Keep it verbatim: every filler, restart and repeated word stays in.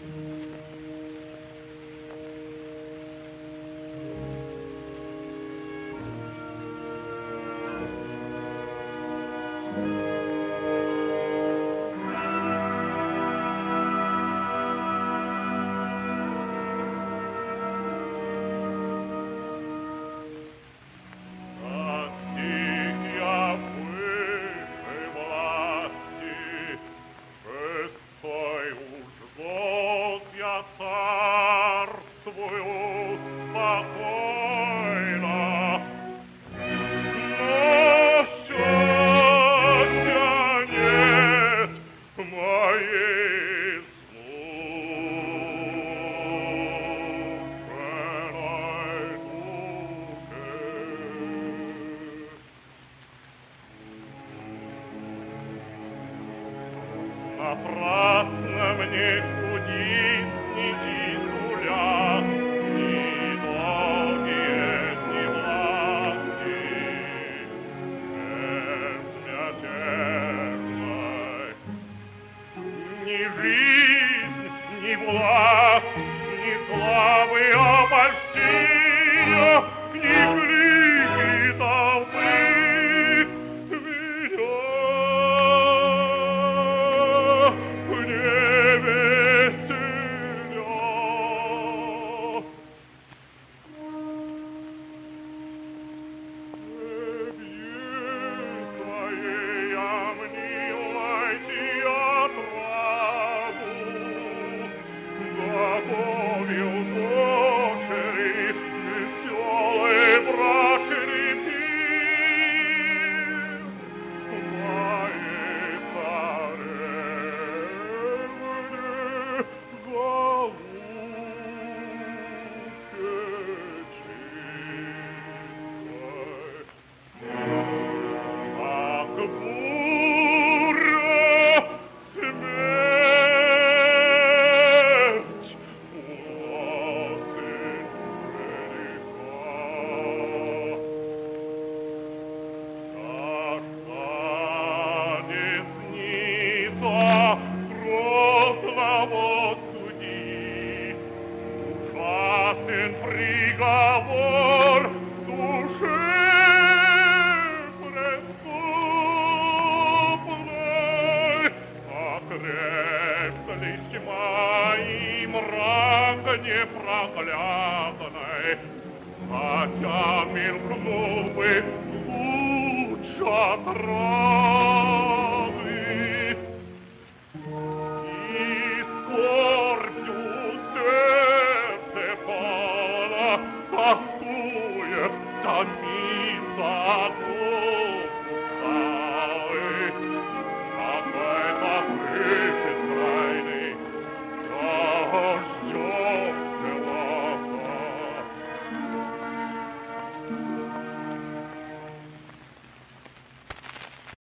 Напрасно мне судить ни титуля, ни долгие, ни власти. Безмятежной ни жизнь, ни власть, ни славы обольстия, ни клики толпы меня приговор душе преступной, окреслись тьма и мрак непроглядный, хотя мелькнул бы луч отравы. И скорбью сердце полно тоскует, томится дух